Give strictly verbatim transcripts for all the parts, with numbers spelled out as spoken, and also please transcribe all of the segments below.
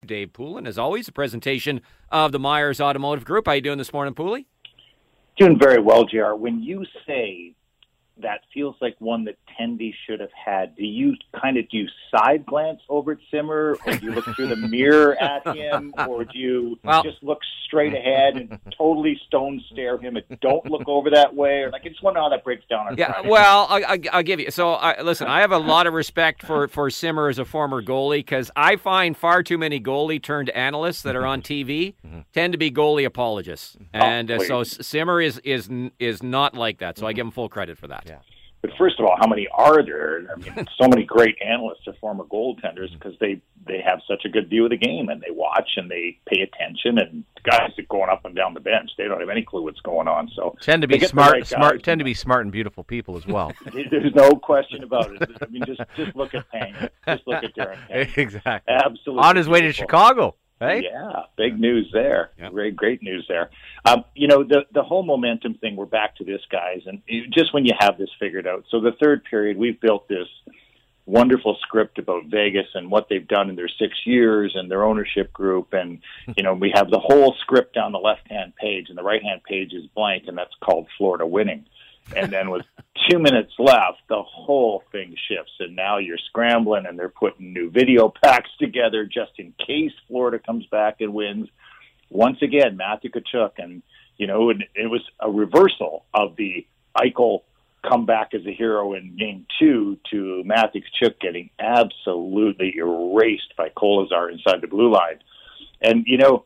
Dave Poulin. As always, a presentation of the Myers Automotive Group. How you doing this morning, Pooley? Doing very well, J R. When you say that feels like one that Tendy should have had, do you kind of do you side glance over at Simmer, or do you look through the mirror at him, or do you well, just look straight ahead and totally stone stare him and don't look over that way? Or like, I just wonder how that breaks down on yeah, Friday. Well, I, I, I'll give you. So, I, listen, I have a lot of respect for, for Simmer as a former goalie, because I find far too many goalie-turned analysts that are on T V tend to be goalie apologists. And oh, uh, so Simmer is, is, is not like that, so I give him full credit for that. Yeah. But first of all, how many are there? I mean, so many great analysts are former goaltenders because they, they have such a good view of the game, and they watch and they pay attention. And guys that going up and down the bench, they don't have any clue what's going on. So tend to be smart, right smart, tend to be smart and beautiful people as well. There's no question about it. I mean, just just look at Pang. Just look at Darren Pang. Exactly. Absolutely. On his way to Chicago. Hey? Yeah, big news there. Yep. Great, great news there. Um, you know, the the whole momentum thing, we're back to this, guys, and it, just when you have this figured out. So the third period, we've built this wonderful script about Vegas and what they've done in their six years and their ownership group, and, you know, we have the whole script down the left-hand page, and the right-hand page is blank, and that's called Florida winning. And then with two minutes left, the whole thing shifts, and now you're scrambling, and they're putting new video packs together just in case Florida comes back and wins. Once again, Matthew Tkachuk, and, you know, it, it was a reversal of the Eichel comeback as a hero in game two to Matthew Tkachuk getting absolutely erased by Kolazar inside the blue line. And, you know,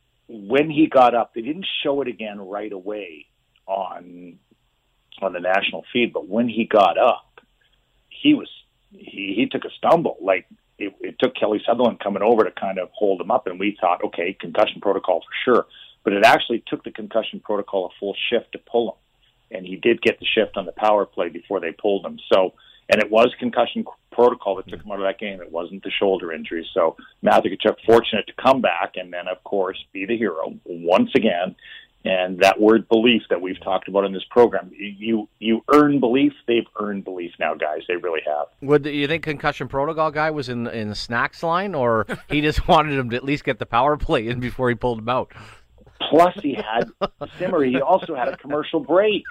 when he got up, they didn't show it again right away on on the national feed, but when he got up, he was he, he took a stumble. Like it, it took Kelly Sutherland coming over to kind of hold him up, and we thought, okay, concussion protocol for sure. But it actually took the concussion protocol a full shift to pull him, and he did get the shift on the power play before they pulled him. So, and it was concussion protocol that took him out of that game. It wasn't the shoulder injury. So Matthew Tkachuk fortunate to come back and then, of course, be the hero once again. And that word belief that we've talked about in this program, you you earn belief. They've earned belief now, guys. They really have. Would you think concussion protocol guy was in in the snacks line, or he just wanted him to at least get the power play in before he pulled him out? Plus, he had Simmer. He also had a commercial break.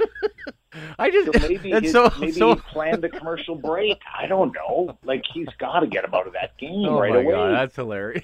I just so maybe his, so, maybe so... he planned a commercial break. I don't know. Like he's got to get him out of that game oh right my away. God, that's hilarious.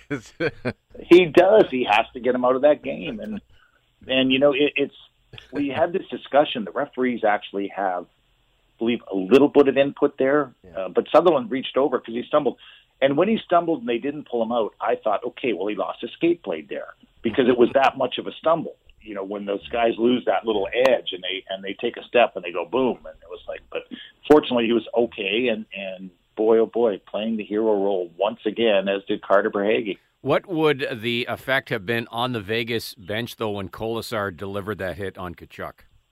He does. He has to get him out of that game, and. And, you know, it, it's we had this discussion. The referees actually have, I believe, a little bit of input there. Yeah. Uh, but Sutherland reached over because he stumbled. And when he stumbled and they didn't pull him out, I thought, okay, well, he lost his skate blade there because it was that much of a stumble. You know, when those guys lose that little edge and they and they take a step and they go boom. And it was like, but fortunately he was okay. And, and boy, oh boy, playing the hero role once again, as did Carter Verhaeghe. What would the effect have been on the Vegas bench, though, when Kolesar delivered that hit on Tkachuk?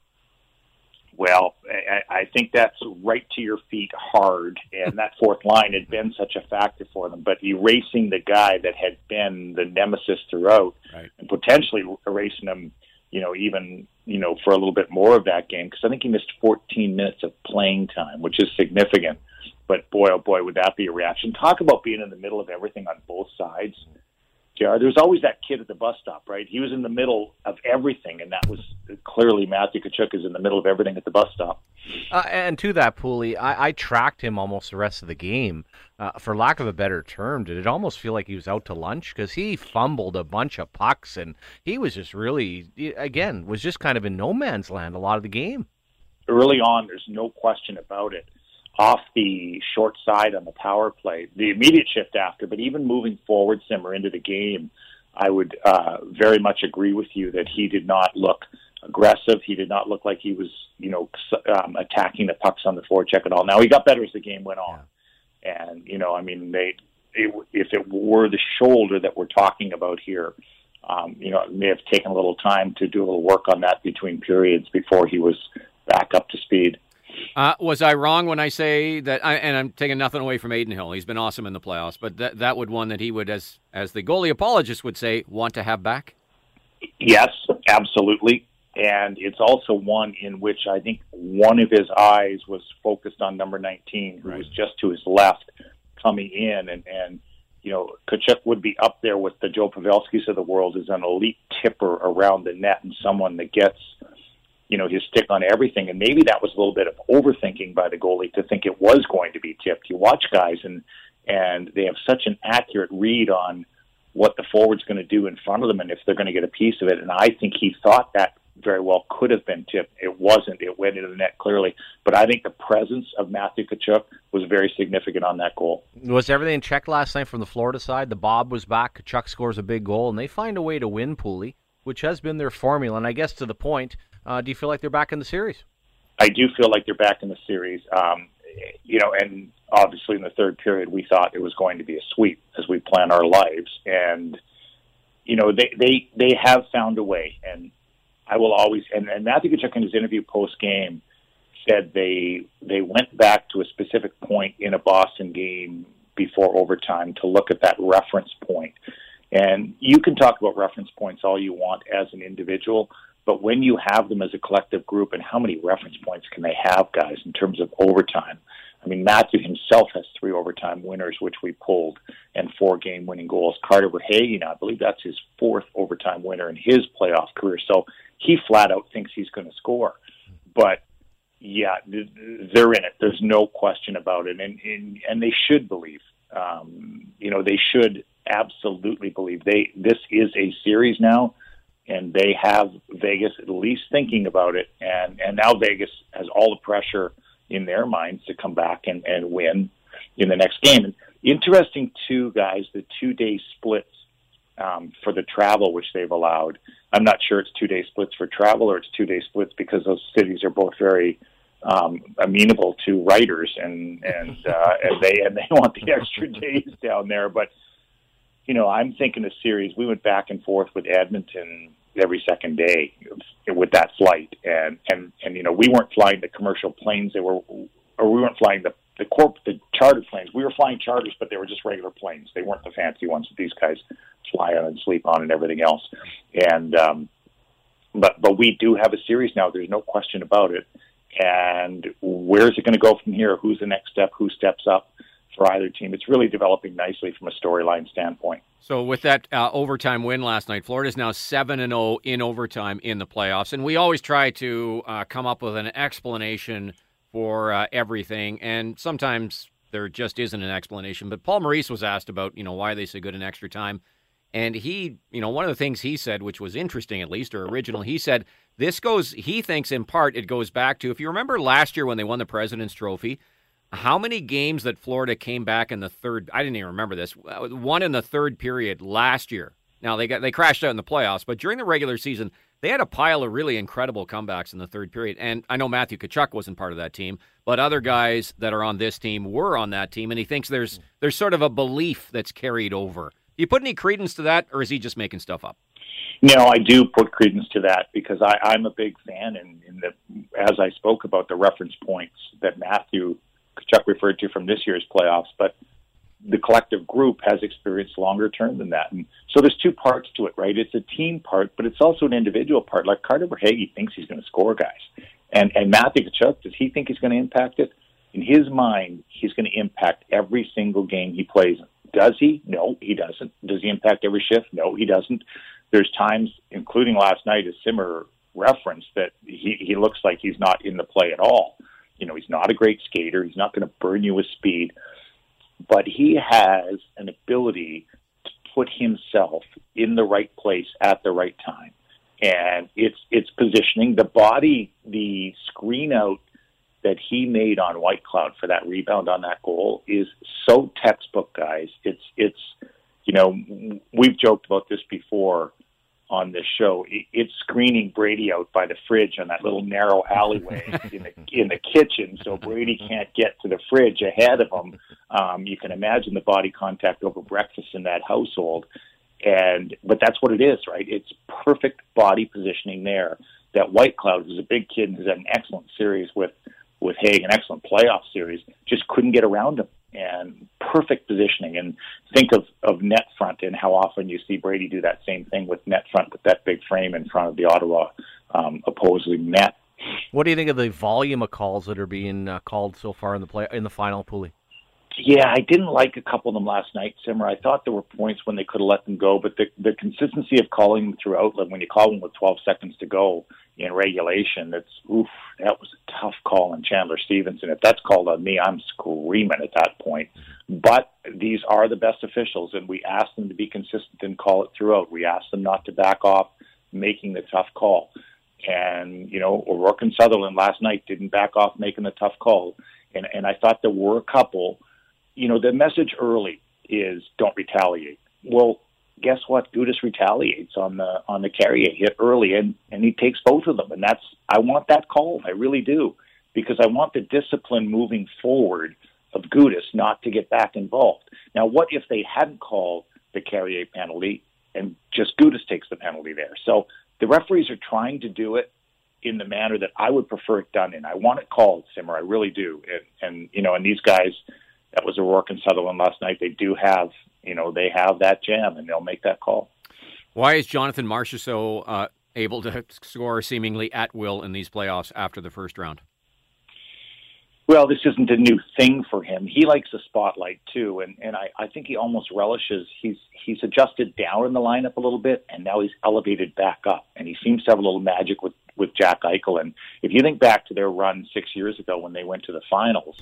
Well, I, I think that's right to your feet hard, and that fourth line had been such a factor for them. But erasing the guy that had been the nemesis throughout, right, and potentially erasing him, you know, even, you know, for a little bit more of that game, because I think he missed fourteen minutes of playing time, which is significant. But boy, oh boy, would that be a reaction. Talk about being in the middle of everything on both sides. J R, there's always that kid at the bus stop, right? He was in the middle of everything, and that was clearly Matthew Tkachuk is in the middle of everything at the bus stop. Uh, and to that, Pooley, I, I tracked him almost the rest of the game. Uh, for lack of a better term, did it almost feel like he was out to lunch? Because he fumbled a bunch of pucks, and he was just really, again, was just kind of in no man's land a lot of the game. Early on, there's no question about it. Off the short side on the power play, the immediate shift after, but even moving forward, Simmer, into the game, I would uh, very much agree with you that he did not look aggressive. He did not look like he was, you know, um, attacking the pucks on the forecheck at all. Now, he got better as the game went on. Yeah. And, you know, I mean, they it, if it were the shoulder that we're talking about here, um, you know, it may have taken a little time to do a little work on that between periods before he was back up to speed. Uh, was I wrong when I say that, I, and I'm taking nothing away from Adin Hill, he's been awesome in the playoffs, but that that would one that he would, as as the goalie apologist would say, want to have back? Yes, absolutely. And it's also one in which I think one of his eyes was focused on number nineteen, who right. was just to his left coming in. And, and you know, Tkachuk would be up there with the Joe Pavelskis of the world as an elite tipper around the net and someone that gets, you know, his stick on everything. And maybe that was a little bit of overthinking by the goalie to think it was going to be tipped. You watch guys and and they have such an accurate read on what the forward's going to do in front of them and if they're going to get a piece of it. And I think he thought that very well could have been tipped. It wasn't. It went into the net clearly. But I think the presence of Matthew Tkachuk was very significant on that goal. Was everything checked last night from the Florida side? The Bob was back. Tkachuk scores a big goal, and they find a way to win, Pooley, which has been their formula. And I guess to the point, uh, do you feel like they're back in the series? I do feel like they're back in the series. Um, you know, and obviously in the third period, we thought it was going to be a sweep as we plan our lives. And, you know, they, they, they have found a way. And I will always, and, and Matthew Tkachuk in his interview post-game said they they went back to a specific point in a Boston game before overtime to look at that reference point. And you can talk about reference points all you want as an individual, but when you have them as a collective group, and how many reference points can they have, guys, in terms of overtime? I mean, Matthew himself has three overtime winners, which we pulled, and four game-winning goals. Carter Verhaeghe, I believe that's his fourth overtime winner in his playoff career. So he flat out thinks he's going to score. But, yeah, they're in it. There's no question about it. And and, and they should believe. Um, you know, they should absolutely believe. They This is a series now, and they have Vegas at least thinking about it. And, and now Vegas has all the pressure in their minds to come back and, and win in the next game. And interesting, too, guys, the two-day splits um, for the travel, which they've allowed. I'm not sure it's two-day splits for travel or it's two-day splits because those cities are both very um, amenable to writers, and and, uh, and they and they want the extra days down there. But, you know, I'm thinking a series. We went back and forth with Edmonton every second day with that flight, and and and you know, we weren't flying the commercial planes. They were, or we weren't flying the the corp the chartered planes. We were flying charters, but they were just regular planes. They weren't the fancy ones that these guys fly on and sleep on and everything else. And um, but but we do have a series now. There's no question about it. And where's it going to go from here? Who's the next step? Who steps up for either team? It's really developing nicely from a storyline standpoint. So with that uh, overtime win last night, Florida's now seven and oh in overtime in the playoffs. And we always try to uh, come up with an explanation for uh, everything. And sometimes there just isn't an explanation. But Paul Maurice was asked about, you know, why are they so good in extra time. And he, you know, one of the things he said, which was interesting at least, or original, he said this goes, he thinks in part it goes back to, if you remember last year when they won the President's Trophy, how many games that Florida came back in the third, I didn't even remember this, one in the third period last year. Now, they got they crashed out in the playoffs, but during the regular season, they had a pile of really incredible comebacks in the third period. And I know Matthew Tkachuk wasn't part of that team, but other guys that are on this team were on that team, and he thinks there's there's sort of a belief that's carried over. Do you put any credence to that, or is he just making stuff up? No, I do put credence to that because I, I'm a big fan, and in, in the, as I spoke about the reference points that Matthew Tkachuk referred to from this year's playoffs, but the collective group has experienced longer term than that. And so there's two parts to it, right? It's a team part, but it's also an individual part. Like Carter Verhaeghe thinks he's going to score, guys. And, and Matthew Tkachuk, does he think he's going to impact it? In his mind, he's going to impact every single game he plays. Does he? No, he doesn't. Does he impact every shift? No, he doesn't. There's times, including last night, as Simmer referenced, that he, he looks like he's not in the play at all. You know, he's not a great skater. He's not going to burn you with speed. But he has an ability to put himself in the right place at the right time. And it's it's positioning. The body, the screen out that he made on Whitecloud for that rebound on that goal is so textbook, guys. It's, it's you know, we've joked about this before on this show. It's screening Brady out by the fridge on that little narrow alleyway in the in the kitchen, so Brady can't get to the fridge ahead of him. Um, you can imagine the body contact over breakfast in that household, and but that's what it is, right? It's perfect body positioning there. That Whitecloud, who's a big kid and has had an excellent series with with Haig, an excellent playoff series, just couldn't get around him. And perfect positioning. And think of, of net front and how often you see Brady do that same thing with net front with that big frame in front of the Ottawa um, opposing net. What do you think of the volume of calls that are being uh, called so far in the play in the final, Pooley? Yeah, I didn't like a couple of them last night, Simmer. I thought there were points when they could have let them go, but the the consistency of calling them throughout, like when you call them with twelve seconds to go in regulation, that's, oof, that was a tough call on Chandler Stevenson. If that's called on me, I'm screaming at that point. But these are the best officials, and we ask them to be consistent and call it throughout. We ask them not to back off making the tough call. And, you know, O'Rourke and Sutherland last night didn't back off making the tough call. And, and I thought there were a couple. You know, the message early is don't retaliate. Well, guess what? Gudas retaliates on the on the Carrier hit early, and, and he takes both of them. And that's, I want that call. I really do, because I want the discipline moving forward of Gudas not to get back involved. Now, what if they hadn't called the Carrier penalty and just Gudas takes the penalty there? So the referees are trying to do it in the manner that I would prefer it done in. I want it called, Simmer. I really do. And, and you know, and these guys, that was O'Rourke and Sutherland last night, they do have, you know, they have that jam, and they'll make that call. Why is Jonathan Marchessault uh, able to score seemingly at will in these playoffs after the first round? Well, this isn't a new thing for him. He likes the spotlight, too, and, and I, I think he almost relishes. He's he's adjusted down in the lineup a little bit, and now he's elevated back up, and he seems to have a little magic with, with Jack Eichel. And if you think back to their run six years ago when they went to the finals,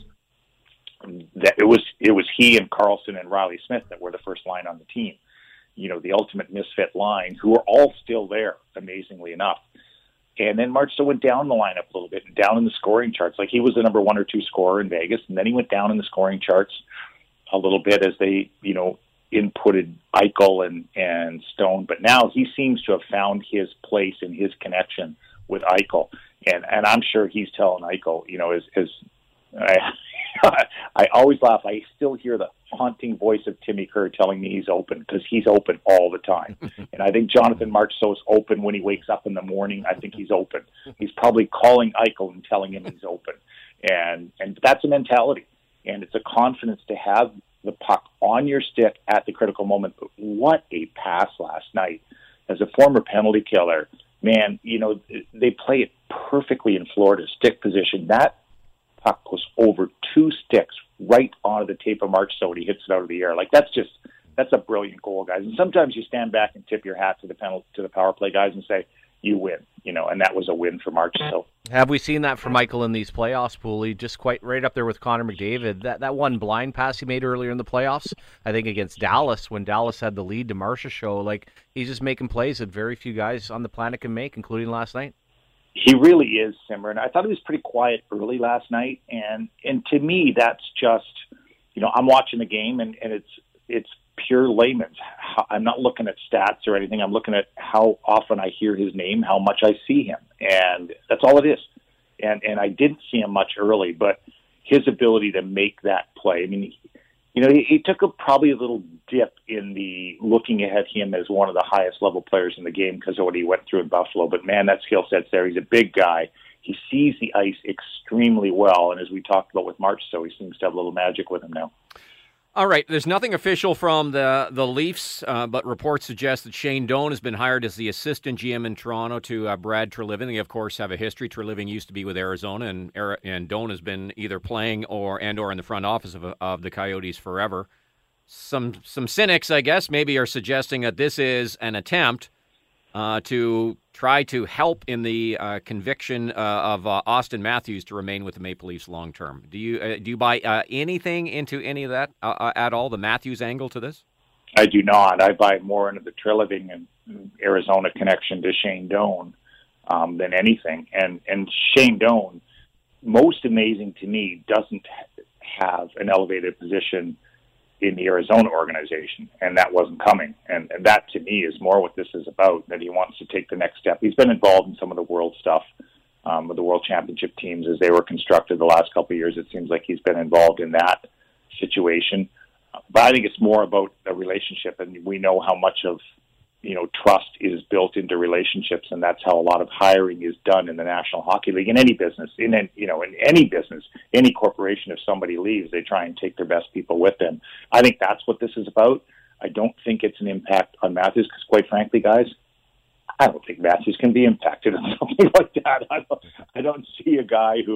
that it was it was he and Carlson and Riley Smith that were the first line on the team. You know, the ultimate misfit line, who are all still there, amazingly enough. And then Marchessault went down the lineup a little bit and down in the scoring charts. Like, he was the number one or two scorer in Vegas, and then he went down in the scoring charts a little bit as they, you know, inputted Eichel and, and Stone. But now he seems to have found his place and his connection with Eichel. And and I'm sure he's telling Eichel, you know, as, as I, I always laugh. I still hear the haunting voice of Timmy Kerr telling me he's open, because he's open all the time. And I think Jonathan Marchessault is open when he wakes up in the morning. I think he's open. He's probably calling Eichel and telling him he's open. And and that's a mentality. And it's a confidence to have the puck on your stick at the critical moment. But what a pass last night. As a former penalty killer, man, you know, they play it perfectly in Florida, stick position. That puck goes over two sticks right onto the tape of Marchessault. He hits it out of the air. Like, that's just, that's a brilliant goal, guys. And sometimes you stand back and tip your hat to the penalty, to the power play guys, and say, you win, you know, and that was a win for Marchessault. Have we seen that from Michael in these playoffs, Pooley? Just quite right up there with Connor McDavid. That that one blind pass he made earlier in the playoffs, I think against Dallas, when Dallas had the lead to Marchessault, like, he's just making plays that very few guys on the planet can make, including last night. He really is, Simmer. And I thought he was pretty quiet early last night. And and to me, that's just, you know, I'm watching the game, and, and it's it's pure layman's. I'm not looking at stats or anything. I'm looking at how often I hear his name, how much I see him. And that's all it is. And and I didn't see him much early, but his ability to make that play, I mean, he, you know, he, he took a, probably a little dip in the looking at him as one of the highest level players in the game because of what he went through in Buffalo. But, man, that skill set's there. He's a big guy. He sees the ice extremely well. And as we talked about with Marchessault, he seems to have a little magic with him now. All right, there's nothing official from the, the Leafs, uh, but reports suggest that Shane Doan has been hired as the assistant G M in Toronto to uh, Brad Treliving. They, of course, have a history. Treliving used to be with Arizona, and and Doan has been either playing or and or in the front office of, of the Coyotes forever. Some some cynics, I guess, maybe are suggesting that this is an attempt uh, to try to help in the uh, conviction uh, of uh, Austin Matthews to remain with the Maple Leafs long term. Do you uh, do you buy uh, anything into any of that uh, at all? The Matthews angle to this? I do not. I buy more into the Treliving and Arizona connection to Shane Doan um, than anything. And and Shane Doan, most amazing to me, doesn't have an elevated position in the Arizona organization, and that wasn't coming. And, and that, to me, is more what this is about, that he wants to take the next step. He's been involved in some of the world stuff um, with the World Championship teams as they were constructed the last couple of years. It seems like he's been involved in that situation. But I think it's more about a relationship, and we know how much of, you know, trust is built into relationships, and that's how a lot of hiring is done in the National Hockey League. In any business, in any, you know, in any business, any corporation, if somebody leaves, they try and take their best people with them. I think that's what this is about. I don't think it's an impact on Matthews, because quite frankly, guys, I don't think Matthews can be impacted on something like that. I don't, I don't see a guy who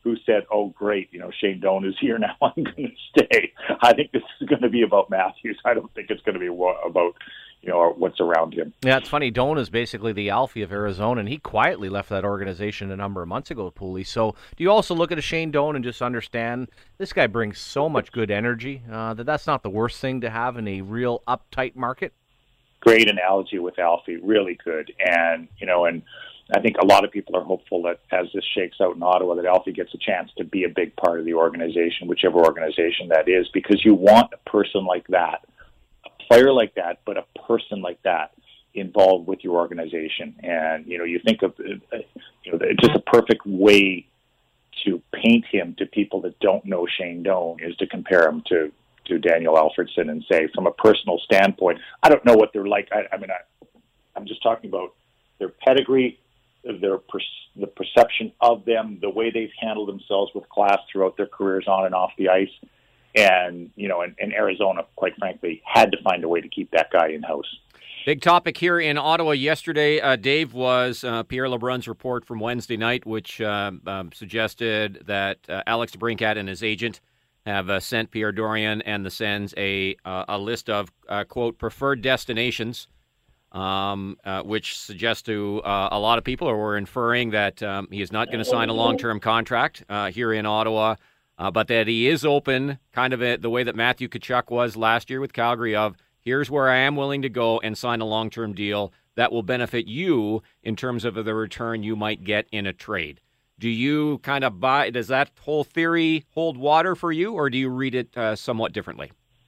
who said, oh, great, you know, Shane Doan is here now, I'm going to stay. I think this is going to be about Matthews. I don't think it's going to be about, you know, what's around him. Yeah, it's funny. Doan is basically the Alfie of Arizona, and he quietly left that organization a number of months ago, Pooley. So do you also look at a Shane Doan and just understand this guy brings so much good energy uh, that that's not the worst thing to have in a real uptight market? Great analogy with Alfie, really good. And, you know, and I think a lot of people are hopeful that as this shakes out in Ottawa, that Alfie gets a chance to be a big part of the organization, whichever organization that is, because you want a person like that, a player like that, but a person like that involved with your organization. And, you know, you think of, you know, just a perfect way to paint him to people that don't know Shane Doan is to compare him to, to Daniel Alfredsson and say, from a personal standpoint, I don't know what they're like. I, I mean, I, I'm just talking about their pedigree, their per, the perception of them, the way they've handled themselves with class throughout their careers on and off the ice. And, you know, and, and Arizona, quite frankly, had to find a way to keep that guy in-house. Big topic here in Ottawa yesterday, uh, Dave, was uh, Pierre LeBrun's report from Wednesday night, which uh, um, suggested that uh, Alex DeBrincat and his agent have uh, sent Pierre Dorion and the Sens a, uh, a list of, uh, quote, preferred destinations, Um, uh, which suggests to uh, a lot of people, or we're inferring that um, he is not going to sign a long-term contract uh, here in Ottawa, uh, but that he is open, kind of a, the way that Matthew Tkachuk was last year with Calgary, of here's where I am willing to go and sign a long-term deal that will benefit you in terms of the return you might get in a trade. Do you kind of buy, does that whole theory hold water for you, or do you read it uh, somewhat differently?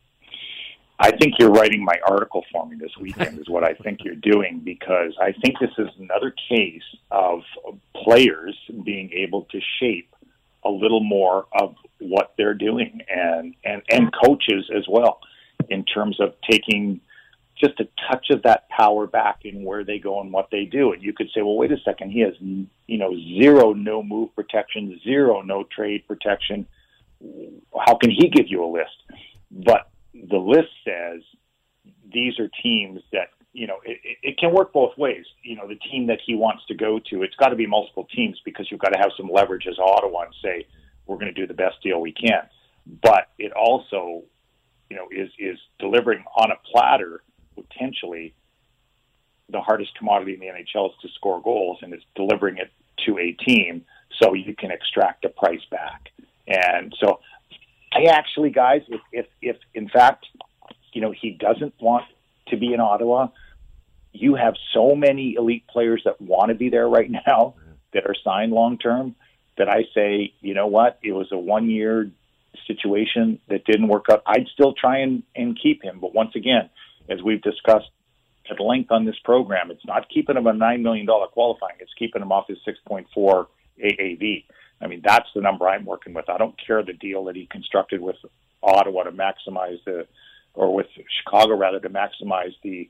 I think you're writing my article for me this weekend is what I think you're doing, because I think this is another case of players being able to shape a little more of what they're doing, and, and, and coaches as well, in terms of taking just a touch of that power back in where they go and what they do. And you could say, well, wait a second, he has, you know, zero no move protection, zero no trade protection. How can he give you a list? But the list says these are teams that, you know, it, it can work both ways. You know, the team that he wants to go to, it's got to be multiple teams, because you've got to have some leverage as Ottawa and say, we're going to do the best deal we can. But it also, you know, is, is delivering on a platter, potentially the hardest commodity in the N H L is to score goals, and it's delivering it to a team so you can extract a price back. And so I actually, guys, if, if, if in fact, you know, he doesn't want to be in Ottawa, you have so many elite players that want to be there right now that are signed long-term that I say, you know what, it was a one-year situation that didn't work out. I'd still try and, and keep him. But once again, as we've discussed at length on this program, it's not keeping him a nine million dollars qualifying. It's keeping him off his six point four A A V. I mean, that's the number I'm working with. I don't care the deal that he constructed with Ottawa to maximize the, or with Chicago rather, to maximize the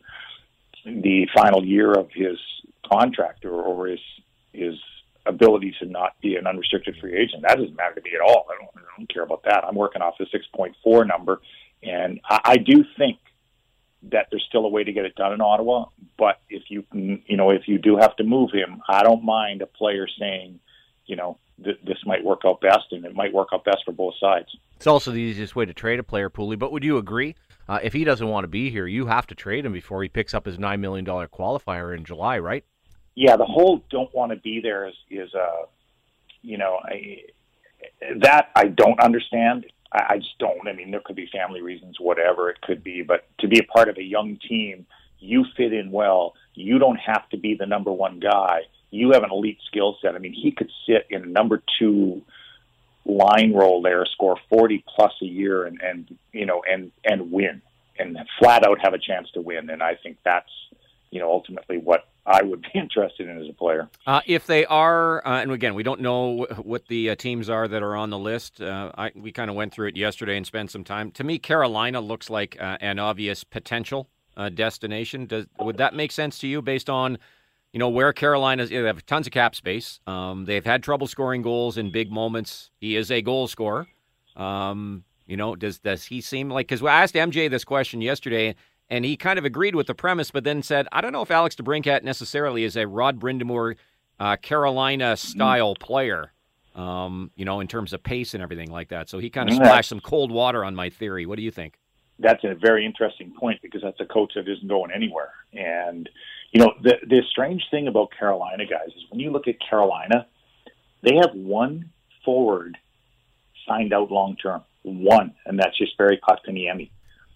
the final year of his contract, or, or his his ability to not be an unrestricted free agent. That doesn't matter to me at all. I don't, I don't care about that. I'm working off the six point four number, and I, I do think that there's still a way to get it done in Ottawa. But if you can, you know, if you do have to move him, I don't mind a player saying, you know, th- this might work out best, and it might work out best for both sides. It's also the easiest way to trade a player, Pooley. But would you agree, uh, if he doesn't want to be here, you have to trade him before he picks up his nine million dollars qualifier in July, right? Yeah, the whole don't want to be there is, is uh, you know, I, that I don't understand. I, I just don't. I mean, there could be family reasons, whatever it could be, but to be a part of a young team, you fit in well. You don't have to be the number one guy. You have an elite skill set. I mean, he could sit in a number two line role there, score forty plus a year, and, and you know, and and win, and flat out have a chance to win. And I think that's, you know, ultimately what I would be interested in as a player. Uh, if they are, uh, and again, we don't know what the uh, teams are that are on the list. Uh, I, we kind of went through it yesterday and spent some time. To me, Carolina looks like uh, an obvious potential uh, destination. Does, would that make sense to you based on, you know, where Carolina's, they have tons of cap space. Um, they've had trouble scoring goals in big moments. He is a goal scorer. Um, you know, does does he seem like, because I asked M J this question yesterday, and he kind of agreed with the premise, but then said, I don't know if Alex DeBrincat necessarily is a Rod Brind'Amour uh, Carolina-style player. um, you know, in terms of pace and everything like that. So he kind of Yeah. splashed some cold water on my theory. What do you think? That's a very interesting point because that's a coach that isn't going anywhere. And, you know, the, the strange thing about Carolina, guys, is when you look at Carolina, they have one forward signed out long-term. One, and that's just Jesperi Kotkaniemi.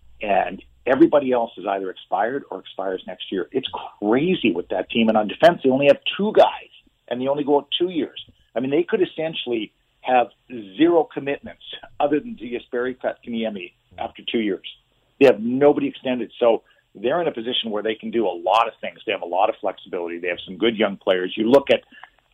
And everybody else is either expired or expires next year. It's crazy with that team. And on defense, they only have two guys, and they only go out two years. I mean, they could essentially have zero commitments other than Jesperi Kotkaniemi after two years. They have nobody extended. So they're in a position where they can do a lot of things. They have a lot of flexibility. They have some good young players. You look at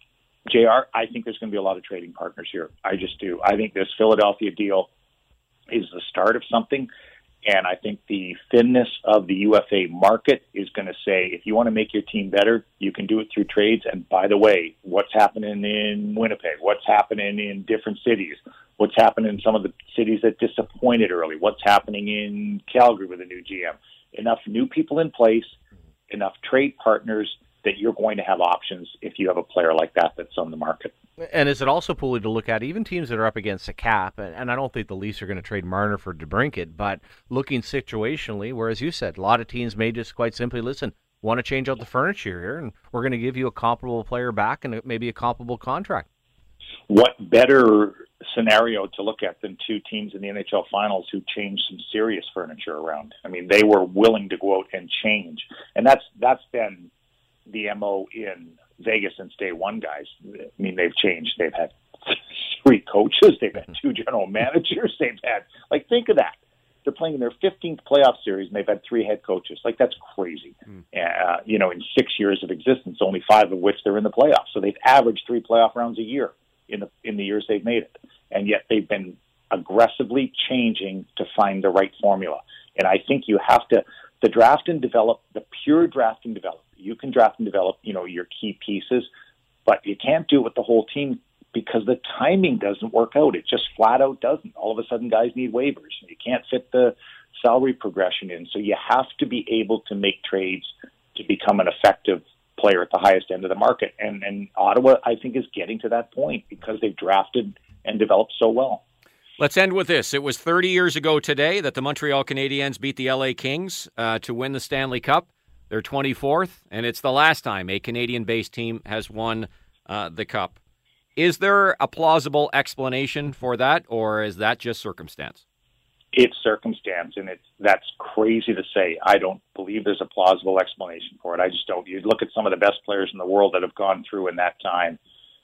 J R, I think there's going to be a lot of trading partners here. I just do. I think this Philadelphia deal is the start of something. And I think the thinness of the U F A market is going to say, if you want to make your team better, you can do it through trades. And by the way, what's happening in Winnipeg? What's happening in different cities? What's happening in some of the cities that disappointed early? What's happening in Calgary with a new G M? Enough new people in place, enough trade partners that you're going to have options if you have a player like that that's on the market. And is it also, Pulley, to look at even teams that are up against a cap, and, and I don't think the Leafs are going to trade Marner for DeBrincat, but looking situationally, where, as you said, a lot of teams may just quite simply, listen, want to change out the furniture here, and we're going to give you a comparable player back and maybe a comparable contract. What better scenario to look at than two teams in the N H L Finals who changed some serious furniture around? I mean, they were willing to go out and change, and that's that's been the M O in Vegas since day one, guys. I mean, they've changed. They've had three coaches. They've had two general managers. They've had, like, think of that. They're playing in their fifteenth playoff series, and they've had three head coaches. Like, that's crazy. Mm. Uh, you know, in six years of existence, only five of which they're in the playoffs. So they've averaged three playoff rounds a year in the in the years they've made it. And yet they've been aggressively changing to find the right formula. And I think you have to, the draft and develop, the pure draft and develop, you can draft and develop, you know, your key pieces, but you can't do it with the whole team because the timing doesn't work out. It just flat out doesn't. All of a sudden, guys need waivers. You can't fit the salary progression in. So you have to be able to make trades to become an effective player at the highest end of the market. And, and Ottawa, I think, is getting to that point because they've drafted and developed so well. Let's end with this. It was thirty years ago today that the Montreal Canadiens beat the L A Kings uh, to win the Stanley Cup. They're twenty-fourth, and it's the last time a Canadian-based team has won uh, the Cup. Is there a plausible explanation for that, or is that just circumstance? It's circumstance, and it's that's crazy to say. I don't believe there's a plausible explanation for it. I just don't. You look at some of the best players in the world that have gone through in that time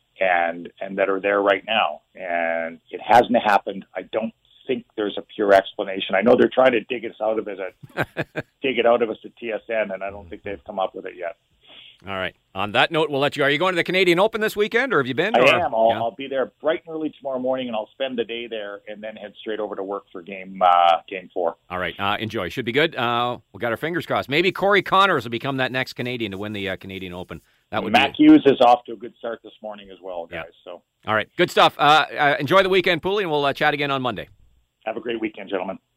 and and that are there right now, and it hasn't happened. I don't think there's a pure explanation. I know they're trying to dig us out of it at dig it out of us at T S N, and I don't think they've come up with it yet. All right. On that note, we'll let you. Are you going to the Canadian Open this weekend, or have you been? I or? am. I'll, yeah. I'll be there bright and early tomorrow morning, and I'll spend the day there, and then head straight over to work for game uh, game four. All right. Uh, enjoy. Should be good. Uh, we got our fingers crossed. Maybe Corey Connors will become that next Canadian to win the uh, Canadian Open. That would Matt be... Hughes is off to a good start this morning as well, guys. Yeah. So. All right. Good stuff. Uh, uh, enjoy the weekend, Pulley, and we'll uh, chat again on Monday. Have a great weekend, gentlemen.